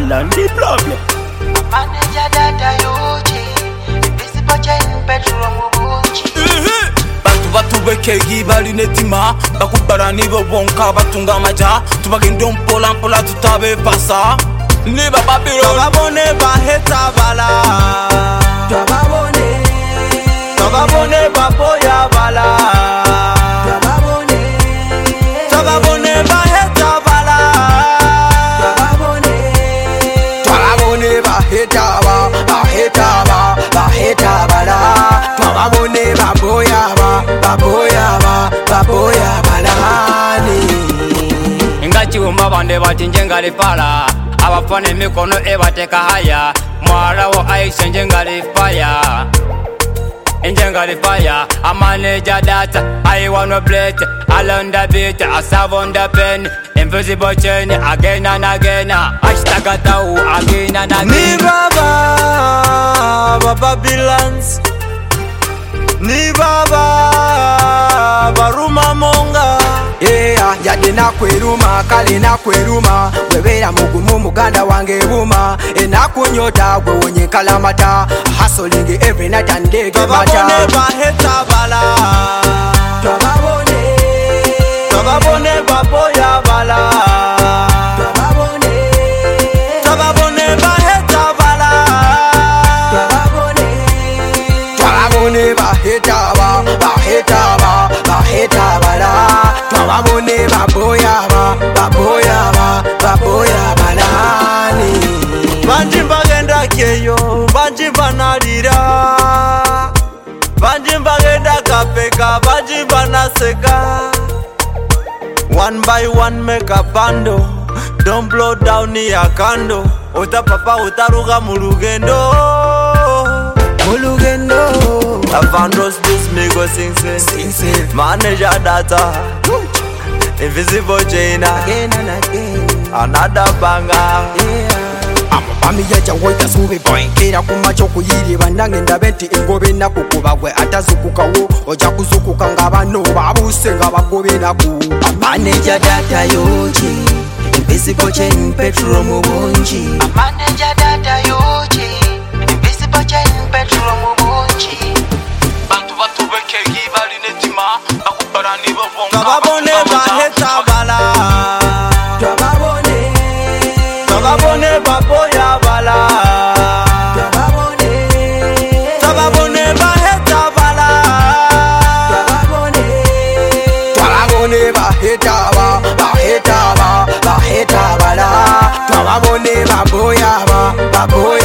bala ndi problem. Manager data yoje, visible chain petrol mubunchi. Batu bekegi bali netima bakubara nibo bonka batunga maja tubagenda mpola mpola tutabe pasa ni bababiro babone baheta bala babone baboya bala babone baheta bala babone baheta bala babone baboya baboya balani Ingachi umba bande batinje ngalifala abafane mikono ebateka haya mwara wo Aisha ngalifaya ngalifaya a manager data I wanna blade along the beat I serve on the pen invisible chain again and again hashtag tau again and again ni baba bilans ni baba baruma monga yeah yade nakweruma kale nakweruma webera mugumu muganda wange buma enakunyota gwe wonye kalamata hustling every night and day mata babone baheta bala babone baboya bala babone baheta bala babone baheta bala babone baboya balani banji bagenda keyo banji banalira banji bagenda kapeka banji banaseka one by one make a bando don't blow down your candle utapapa utaruga mulugendo Avandos this me go sing manager data invisible chain again and again another banger Ami yacha woita subi boy kira kumacho kuyiri bandange ndabenti ingobe nakukuba gwe atazukukawo oja kuzukuka ngabano babuse ngabagobe naku manager data yoji invisible chain petrol mubunji Manager data yoje, invisible chain petrol mubunchi. batu bekegi bali netima bakubara nibo bonka babone baheta bala babone baboya bala babone baheta bala babone baheta bala babone baboya